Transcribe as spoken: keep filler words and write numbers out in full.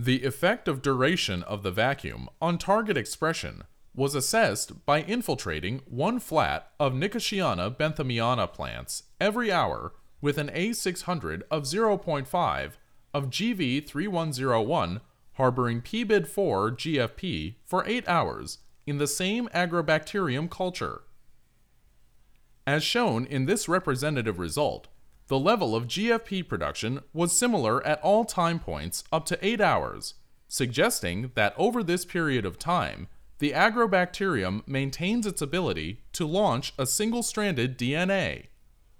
The effect of duration of the vacuum on target expression was assessed by infiltrating one flat of Nicotiana benthamiana plants every hour with an A six hundred of zero point five of G V three one zero one harboring P B I D four G F P for eight hours in the same agrobacterium culture. As shown in this representative result, the level of G F P production was similar at all time points up to eight hours, suggesting that over this period of time, the agrobacterium maintains its ability to launch a single-stranded D N A.